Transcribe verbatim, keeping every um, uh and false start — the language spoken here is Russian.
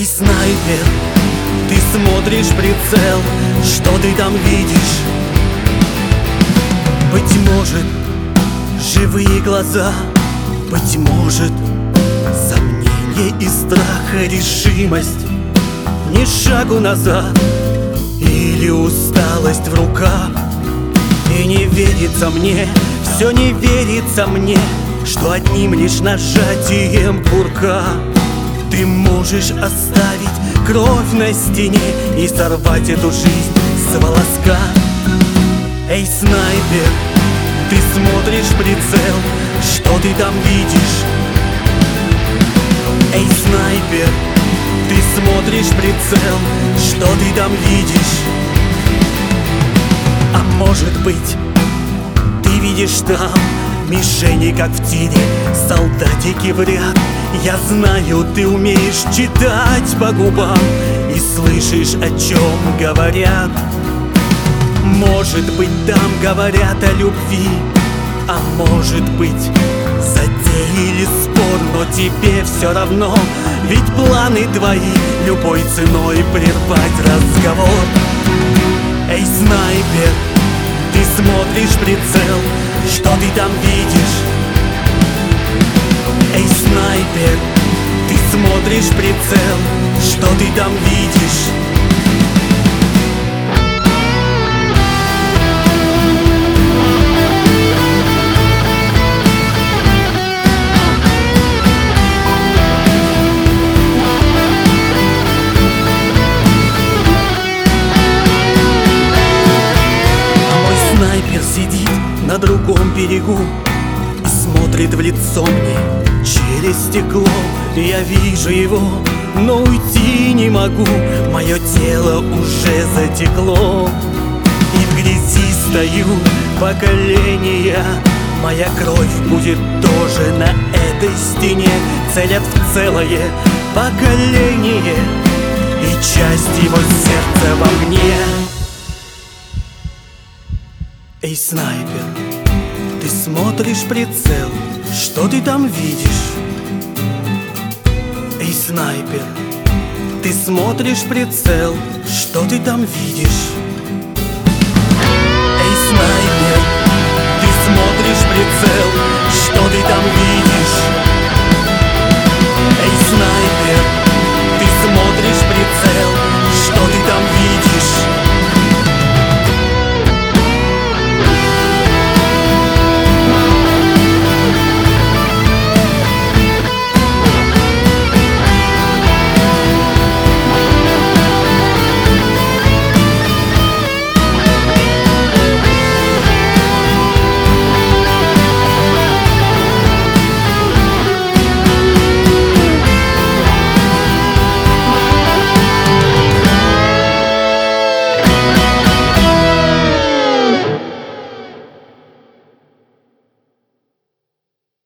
снайпер, ты смотришь в прицел, что ты там видишь? Быть может, живые глаза, быть может, сомнение и страх, решимость, ни шагу назад, или усталость в руках. И не верится мне, все не верится мне, что одним лишь нажатием курка ты можешь оставить кровь на стене и сорвать эту жизнь с волоска. Эй, снайпер, ты смотришь в прицел, что ты там видишь? Эй, снайпер, ты смотришь в прицел, что ты там видишь? А может быть, ты видишь там мишени, как в тире, солдатики в ряд. Я знаю, ты умеешь читать по губам и слышишь, о чем говорят. Может быть, там говорят о любви, а может быть, затеяли спор, но тебе все равно, ведь планы твои любой ценой прервать разговор. Эй, снайпер, ты смотришь в прицел, что ты там видишь? Эй, снайпер, ты смотришь в прицел, что ты там видишь? Снайпер сидит на другом берегу и смотрит в лицо мне через стекло. Я вижу его, но уйти не могу, мое тело уже затекло. И в грязи стою поколения, моя кровь будет тоже на этой стене. Целят в целое поколение, и часть его сердца во мне. Эй, снайпер, ты смотришь в прицел, что ты там видишь? Эй, снайпер, ты смотришь в прицел, что ты там видишь?